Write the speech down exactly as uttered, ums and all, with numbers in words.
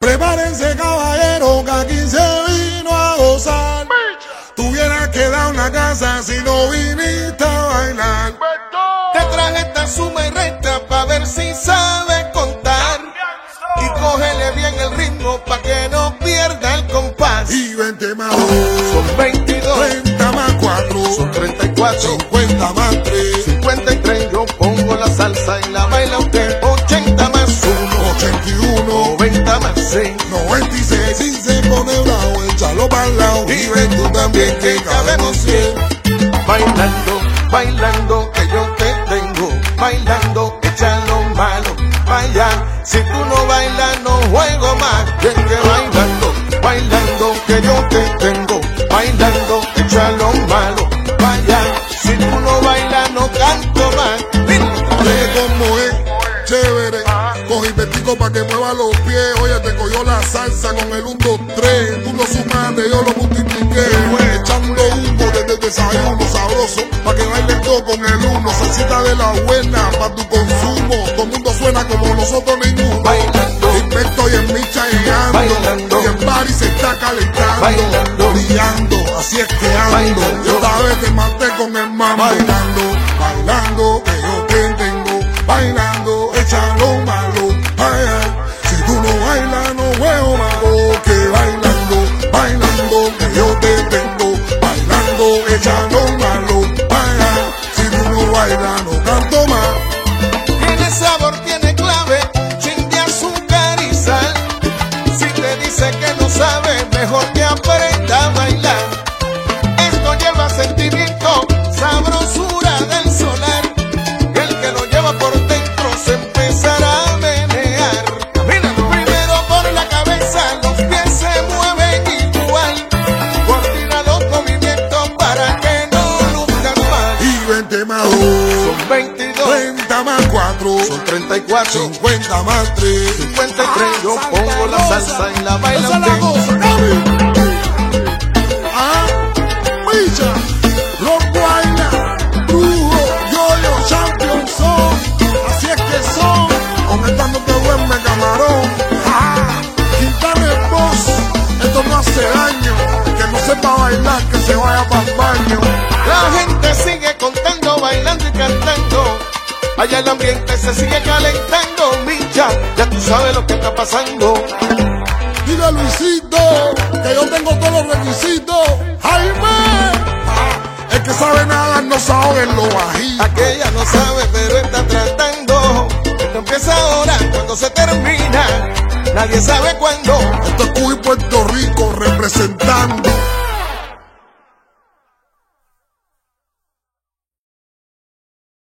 Prepárense, caballero, que aquí se vino a gozar. Tú hubieras quedado en la casa si no viniste a bailar. Te traje esta suma y resta pa' ver si sabes contar. Y cógele bien el ritmo pa' que no pierda el compás. Y veinte más dos, Son veintidós, treinta más cuatro, son treinta y cuatro, cincuenta más tres, cincuenta y tres. Yo pongo la salsa y la baila usted. ochenta más uno, ochenta y uno, noventa más seis, noventa y seis. Si se pone bravo, échalo para el lado. Y ven tú también que cabemos cien. Bailando, bailando que yo te tengo. Bailando, echa lo malo, vaya. Si tú no bailas no juego más. Bien que bailando, bailando que yo te tengo. Bailando, echa lo malo, vaya. Si tú no bailas no canto más. Ve como es, chévere. Cogí vestico pa' que mueva los pies. Oye, te cogió la salsa con el uno, dos, tres. Tú lo sumaste, yo lo multipliqué. Echando humo desde el desayuno sabroso, pa' que bailes todo con el uno. Salsita de la buena, pa' tu consumo. Todo el mundo suena como nosotros ninguno. Bailando, Invento y en micha llegando. bailando, Y el party se está calentando. bailando, brillando, así es que ando. bailando. Yo esta vez te maté con el mambo. Bailando, bailando, que yo te tengo. Bailando, echa lo malo. Ay, ay. Si tú no bailas, no juego malo. Que bailando, bailando, que yo te tengo. Bailando, echa lo malo. Ay, ay. Si tú no bailas, no canto más. Tiene sabor, tiene clave, un chin de azúcar y sal. Si te dice que no sabe, mejor que aprenda a bailar. Esto lleva sentimiento, sabrosura del solar. El que lo lleva por dentro se empezará a menear. Camina primero por la cabeza, los pies se mueven igual. Coordina los movimientos para que no luzcan mal. Y veinte más dos, Son veintidós, treinta más cuatro, son treinta y cuatro. cincuenta más tres, cincuenta y tres, yo pongo la salsa y la baila esa la usted. goza, dale. Ah, Micha, Rock Guayna, Brujo, Yoyo, Champion son, así es que son, con esta no te duerme camarón. Ah, Quintana el boss, esto no hace daño, que no sepa bailar, que se vaya para el baño. La gente sigue contando, bailando y cantando. Allá el ambiente se sigue calentando. Micha, ya tú sabes lo que está pasando. Dile a Luisito que yo tengo todos los requisitos. Jaime, ah, el que sabe nada no sabe en lo bajito. Aquella no sabe, pero está tratando. Esto empieza ahora, cuando se termina. Nadie sabe cuándo. Esto es Cuba y Puerto Rico representando.